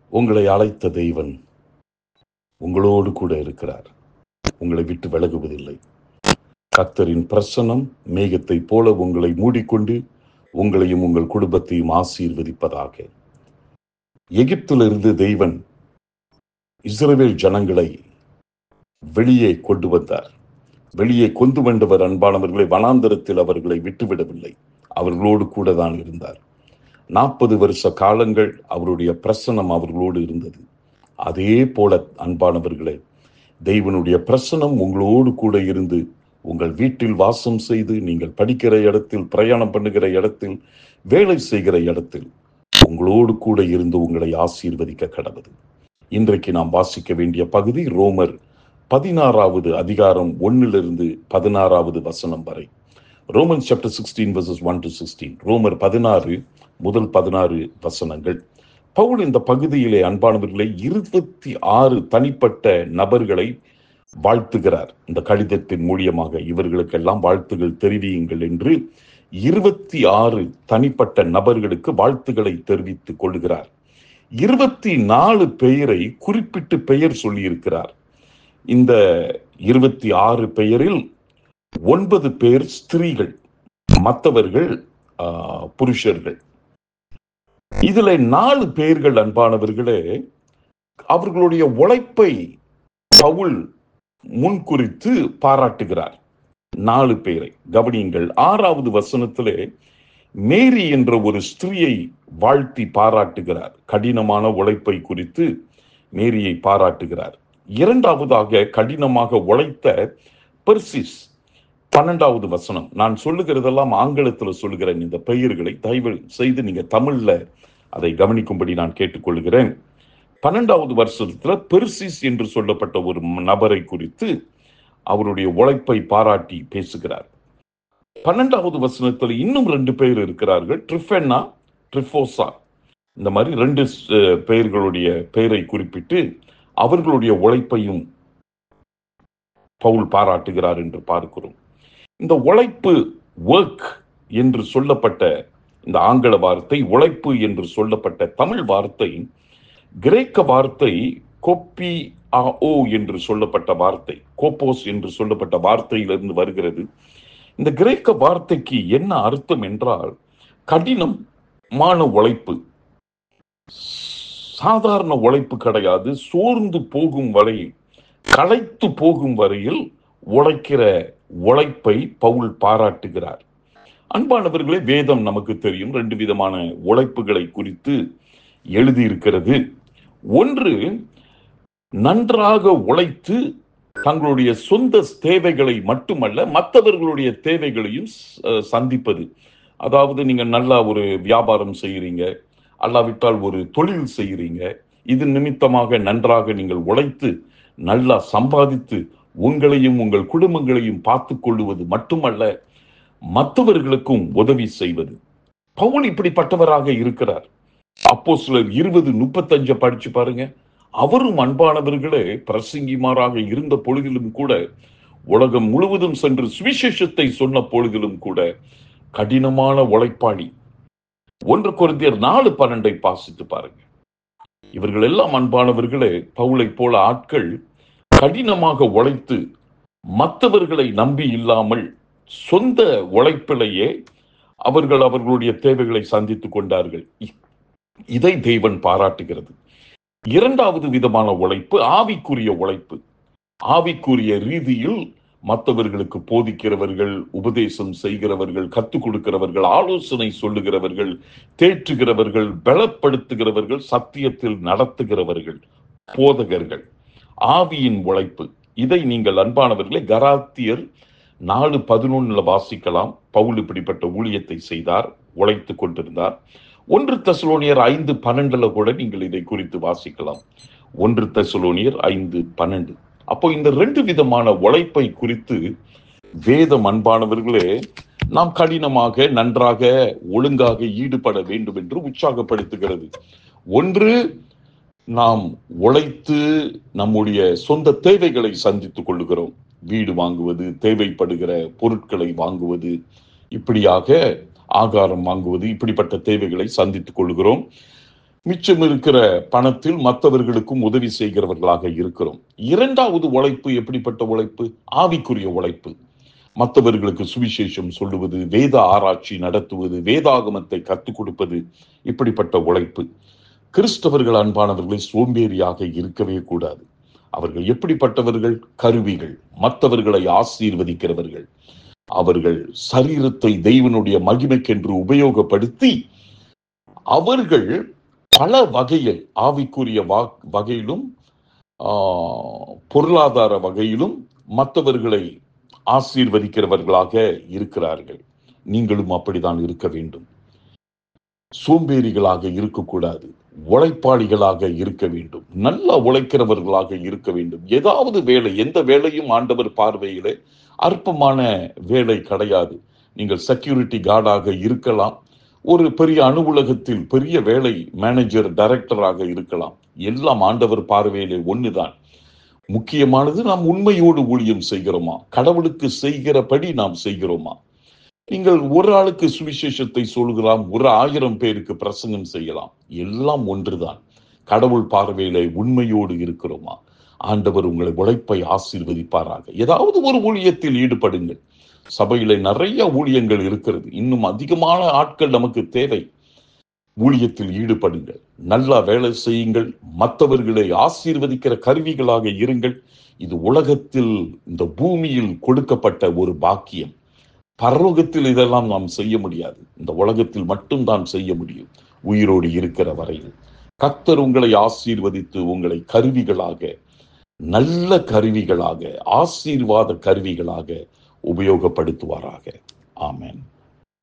உங்களை அழைத்த தெய்வன் உங்களோடு கூட இருக்கிறார். உங்களை விட்டு விலகுவதில்லை. கர்த்தரின் பிரசன்னம் மேகத்தைப் போல உங்களை மூடிக்கொண்டு உங்களையும் உங்கள் குடும்பத்தையும் ஆசீர்வதிப்பதாக. எகிப்திலிருந்து தெய்வன் இஸ்ரவேல் ஜனங்களை வெளியே கொண்டு வந்தார். வெளியே கொண்டு வந்தவர் அன்பானவர்களை வனாந்தரத்தில் அவர்களை விட்டுவிடவில்லை. அவர்களோடு கூட தான் இருந்தார். 40 வருஷ காலங்கள் அவருடைய பிரசன்னம் அவர்களோடு இருந்தது. அதே போல அன்பானவர்களே, தெய்வனுடைய பிரசன்னம் உங்களோடு கூட இருந்து உங்கள் வீட்டில் வாசம் செய்து, நீங்கள் படிக்கிற இடத்தில், பிரயாணம் பண்ணுகிற இடத்தில், வேலை செய்கிற இடத்தில் உங்களோடு கூட இருந்து உங்களை ஆசீர்வதிக்க கடவுது. இன்றைக்கு நாம் வாசிக்க வேண்டிய பகுதி ரோமர் 16வது அதிகாரம் 1-16 வசனம் வரை. Roman chapter 16 verses 1-16. ரோமர் 16 முதல் 16 வசனங்கள். பவுல் இந்த பகுதியிலே அன்பானவர்களை 26 தனிப்பட்ட நபர்களை வாழ்த்துகிறார். இந்த கடிதத்தின் மூலியமாக இவர்களுக்கெல்லாம் வாழ்த்துகள் தெரிவியுங்கள் என்று 26 தனிப்பட்ட நபர்களுக்கு வாழ்த்துக்களை தெரிவித்துக் கொள்கிறார். 24 பெயரை குறிப்பிட்டு பெயர் சொல்லியிருக்கிறார். இந்த 26 பெயரில் 9 பேர் ஸ்திரீகள், மற்றவர்கள் புருஷர்கள். இதுல 4 பேர்கள் அன்பானவர்களே அவர்களுடைய உழைப்பை பவுல் முன்குறித்து பாராட்டுகிறார். 4 பேரை கவனியுங்கள். 6வது வசனத்திலே மேரி என்ற ஒரு ஸ்திரீயை வாழ்த்தி பாராட்டுகிறார். கடினமான உழைப்பை குறித்து மேரியை பாராட்டுகிறார். 2வதாக கடினமாக உழைத்த பெர்சிஸ். 12வது வசனம். நான் சொல்லுகிறதெல்லாம் ஆங்கிலத்தில் சொல்லுகிறேன். இந்த பெயர்களை தயவு செய்து நீங்க தமிழ்ல அதை கவனிக்கும்படி நான் கேட்டுக்கொள்கிறேன். 12வது வருஷத்துல பெர்சிஸ் என்று சொல்லப்பட்ட ஒரு நபரை குறித்து அவருடைய உழைப்பை பாராட்டி பேசுகிறார். 12வது வசனத்தில் இன்னும் 2 பேர் இருக்கிறார்கள். ட்ரிஃபென்னா, ட்ரிஃபோசா. இந்த மாதிரி 2 பெயர்களுடைய பெயரை குறிப்பிட்டு அவர்களுடைய உழைப்பையும் பவுல் பாராட்டுகிறார் என்று பார்க்கிறோம். இந்த உழைப்பு, ஒர்க் என்று சொல்லப்பட்ட இந்த ஆங்கில வார்த்தை, உழைப்பு என்று சொல்லப்பட்ட தமிழ் வார்த்தை, கிரேக்க வார்த்தை கோப்பி ஆஓ என்று சொல்லப்பட்ட வார்த்தை, கோப்போஸ் என்று சொல்லப்பட்ட வார்த்தையிலிருந்து வருகிறது. இந்த கிரேக்க வார்த்தைக்கு என்ன அர்த்தம் என்றால் கடினமான உழைப்பு, சாதாரண உழைப்பு கிடையாது. சோர்ந்து போகும் வரை, களைத்து போகும் வரையில் உழைக்கிற உழைப்பை பவுல் பாராட்டுகிறார். அன்பானவர்களே, வேதம் நமக்கு தெரியும் 2 விதமான உழைப்புகளை குறித்து எழுதியிருக்கிறது. ஒன்று, நன்றாக உழைத்து தங்களுடைய சொந்த தேவைகளை மட்டுமல்ல மற்றவர்களுடைய தேவைகளையும் சந்திப்பது. அதாவது நீங்க நல்லா ஒரு வியாபாரம் செய்யறீங்க, அல்லாவிட்டால் ஒரு தொழில் செய்யறீங்க, இது நிமித்தமாக நன்றாக நீங்கள் உழைத்து நல்லா சம்பாதித்து உங்களையும் உங்கள் குடும்பங்களையும் பார்த்து கொள்வது மட்டுமல்ல, மற்றவர்களுக்கும் உதவி செய்வது. பவுல் இப்படிப்பட்டவராக இருக்கிறார். அப்போஸ்தலர் 20:35 படிச்சு பாருங்க. அவரும் அன்பானவர்களே பிரசங்கிமாராக இருந்த பொழுதிலும் கூட, உலகம் முழுவதும் சென்று சுவிசேஷத்தை சொன்ன பொழுதிலும் கூட கடினமான உழைப்பாளி. 1 கொரிந்தியர் 4:12 வாசித்து பாருங்க. இவர்கள் எல்லாம் அன்பானவர்களே பவுலை போல ஆட்கள் கடினமாக உழைத்து மற்றவர்களை நம்பி இல்லாமல் சொந்த உழைப்பிலேயே அவர்கள் அவர்களுடைய தேவைகளை சந்தித்துக் கொண்டார்கள். இதை தேவன் பாராட்டுகிறது. 2வது விதமான உழைப்பு ஆவிக்குரிய உழைப்பு. ஆவிக்குரிய ரீதியில் மற்றவர்களுக்கு போதிக்கிறவர்கள், உபதேசம் செய்கிறவர்கள், கற்றுக் கொடுக்கிறவர்கள், ஆலோசனை சொல்லுகிறவர்கள், தேற்றுகிறவர்கள், பலப்படுத்துகிறவர்கள், சத்தியத்தில் நடத்துகிறவர்கள், போதகர்கள். ஆவியின் உழைப்பு. இதை நீங்கள் அன்பானவர்களை கலாத்தியர் 4:11 வாசிக்கலாம். பவுல் இப்படிப்பட்ட ஊழியத்தை செய்தார், உழைத்துக் கொண்டிருந்தார். 1 தெசலோனியர் 5:12 கூட நீங்கள் இதை குறித்து வாசிக்கலாம். 1 தெசலோனியர் 5:12. அப்போ இந்த 2 விதமான உழைப்பை குறித்து வேதம் அன்பானவர்களே நாம் கடினமாக, நன்றாக, ஒழுங்காக ஈடுபட வேண்டும் என்று உற்சாகப்படுத்துகிறது. ஒன்று, நாம் உழைத்து நம்முடைய சொந்த தேவைகளை சந்தித்துக் கொள்ளுகிறோம். வீடு வாங்குவது, தேவைப்படுகிற பொருட்களை வாங்குவது, இப்படியாக ஆகாரம் வாங்குவது, இப்படிப்பட்ட தேவைகளை சந்தித்துக் கொள்கிறோம். மிச்சம் இருக்கிற பணத்தில் மற்றவர்களுக்கும் உதவி செய்கிறவர்களாக இருக்கிறோம். இரண்டாவது உழைப்பு எப்படிப்பட்ட உழைப்பு? ஆவிக்குரிய உழைப்பு. மற்றவர்களுக்கு சுவிசேஷம் சொல்லுவது, வேத ஆராய்ச்சி நடத்துவது, வேதாகமத்தை கற்றுக் கொடுப்பது, இப்படிப்பட்ட உழைப்பு. கிறிஸ்தவர்கள் அன்பானவர்களை சோம்பேறியாக இருக்கவே கூடாது. அவர்கள் எப்படிப்பட்டவர்கள்? கருவிகள், மற்றவர்களை ஆசீர்வதிக்கிறவர்கள். அவர்கள் சரீரத்தை தெய்வனுடைய மகிமைக்கென்று உபயோகப்படுத்தி அவர்கள் பல வகையில், ஆவிக்குரிய வகையிலும் பொருளாதார வகையிலும் மற்றவர்களை ஆசீர்வதிக்கிறவர்களாக இருக்கிறார்கள். நீங்களும் அப்படித்தான் இருக்க வேண்டும். சோம்பேறிகளாக இருக்கக்கூடாது. உழைப்பாளிகளாக இருக்க வேண்டும். நல்லா உழைக்கிறவர்களாக இருக்க வேண்டும். ஏதாவது வேலை, எந்த வேலையும் ஆண்டவர் பார்வையிலே அற்பமான வேலை கிடையாது. நீங்கள் செக்யூரிட்டி கார்டாக இருக்கலாம், ஒரு பெரிய அலுவலகத்தில் பெரிய வேலை மேனேஜர், டைரக்டராக இருக்கலாம். எல்லாம் ஆண்டவர் பார்வையிலே ஒண்ணுதான். முக்கியமானது நாம் உண்மையோடு ஊழியம் செய்கிறோமா, கடவுளுக்கு செய்கிறபடி நாம் செய்கிறோமா. நீங்கள் ஒரு ஆளுக்கு சுவிசேஷத்தை சொல்கிறோம், ஒரு 1000 பேருக்கு பிரசங்கம் செய்யலாம், எல்லாம் ஒன்றுதான். கடவுள் பார்வையிலே உண்மையோடு இருக்கிறோமா? ஆண்டவர் உங்களை உழைப்பை ஆசீர்வதிப்பாராக. ஏதாவது ஒரு ஊழியத்தில் ஈடுபடுங்கள். சபையில நிறைய ஊழியங்கள் இருக்கிறது, இன்னும் அதிகமான ஆட்கள் நமக்கு தேவை. ஊழியத்தில் ஈடுபடுங்கள், நல்லா வேலை செய்யுங்கள், மற்றவர்களை ஆசீர்வதிக்கிற கருவிகளாக இருங்கள். இது உலகத்தில், இந்த பூமியில் கொடுக்கப்பட்ட ஒரு பாக்கியம். பரலோகத்தில் இதெல்லாம் நாம் செய்ய முடியாது, இந்த உலகத்தில் மட்டும்தான் செய்ய முடியும், உயிரோடு இருக்கிற வரையில். கர்த்தர் உங்களை ஆசீர்வதித்து உங்களை கருவிகளாக, நல்ல கருவிகளாக, ஆசீர்வாத கருவிகளாக உபயோகப்படுத்துவாராக. ஆமென்.